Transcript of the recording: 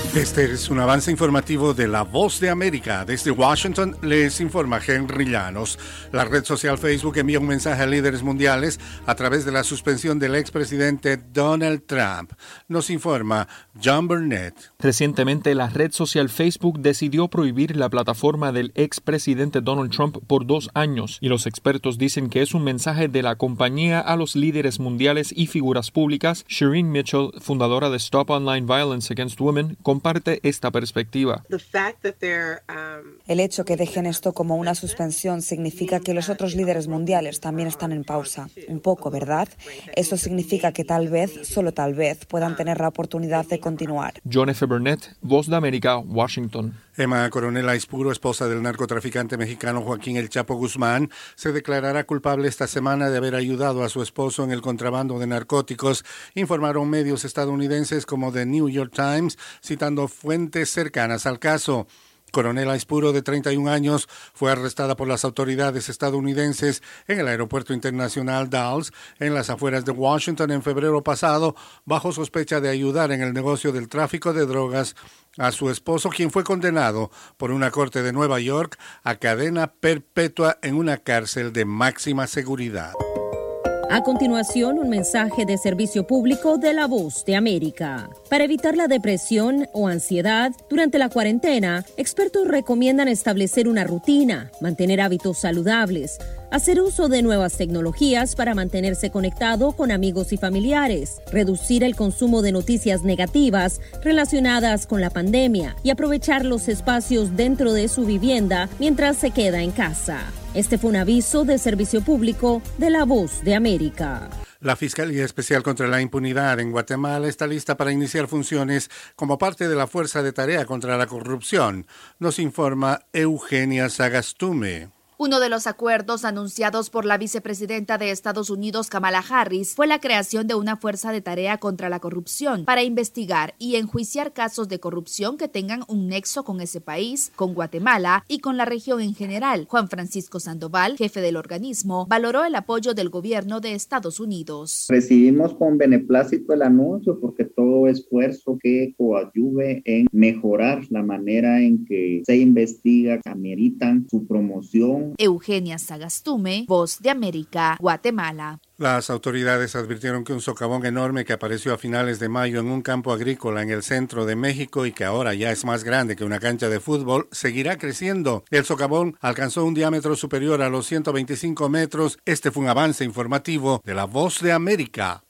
Este es un avance informativo de La Voz de América. Desde Washington les informa Henry Llanos. La red social Facebook envía un mensaje a líderes mundiales a través de la suspensión del expresidente Donald Trump. Nos informa John Burnett. Recientemente, la red social Facebook decidió prohibir la plataforma del expresidente Donald Trump por 2 años, y los expertos dicen que es un mensaje de la compañía a los líderes mundiales y figuras públicas. Shireen Mitchell, fundadora de Stop Online Violence Against Women, comparte esta perspectiva. El hecho que dejen esto como una suspensión significa que los otros líderes mundiales también están en pausa. Un poco, ¿verdad? Eso significa que tal vez, solo tal vez, puedan tener la oportunidad de continuar. John F. Burnett, Voz de América, Washington. Emma Coronel Aispuro, esposa del narcotraficante mexicano Joaquín El Chapo Guzmán, se declarará culpable esta semana de haber ayudado a su esposo en el contrabando de narcóticos, informaron medios estadounidenses como The New York Times, citando fuentes cercanas al caso. Coronel Aispuro, de 31 años, fue arrestada por las autoridades estadounidenses en el aeropuerto internacional Dulles, en las afueras de Washington, en febrero pasado, bajo sospecha de ayudar en el negocio del tráfico de drogas a su esposo, quien fue condenado por una corte de Nueva York a cadena perpetua en una cárcel de máxima seguridad. A continuación, un mensaje de servicio público de La Voz de América. Para evitar la depresión o ansiedad durante la cuarentena, expertos recomiendan establecer una rutina, mantener hábitos saludables, hacer uso de nuevas tecnologías para mantenerse conectado con amigos y familiares, reducir el consumo de noticias negativas relacionadas con la pandemia y aprovechar los espacios dentro de su vivienda mientras se queda en casa. Este fue un aviso de servicio público de La Voz de América. La Fiscalía Especial contra la Impunidad en Guatemala está lista para iniciar funciones como parte de la Fuerza de Tarea contra la Corrupción, nos informa Eugenia Sagastume. Uno de los acuerdos anunciados por la vicepresidenta de Estados Unidos, Kamala Harris, fue la creación de una fuerza de tarea contra la corrupción para investigar y enjuiciar casos de corrupción que tengan un nexo con ese país, con Guatemala y con la región en general. Juan Francisco Sandoval, jefe del organismo, valoró el apoyo del gobierno de Estados Unidos. Recibimos con beneplácito el anuncio porque todo esfuerzo que coadyuve en mejorar la manera en que se investiga ameritan su promoción. Eugenia Sagastume, Voz de América, Guatemala. Las autoridades advirtieron que un socavón enorme que apareció a finales de mayo en un campo agrícola en el centro de México y que ahora ya es más grande que una cancha de fútbol, seguirá creciendo. El socavón alcanzó un diámetro superior a los 125 metros. Este fue un avance informativo de La Voz de América.